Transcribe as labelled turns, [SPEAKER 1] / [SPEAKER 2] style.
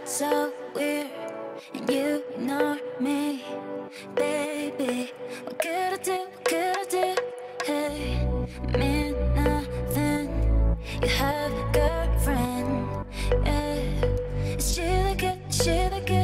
[SPEAKER 1] so weird, and you ignore me, baby. What could I do? What could I do? Hey, mean nothing. You have a girlfriend, yeah. Is she the good? Is she the good?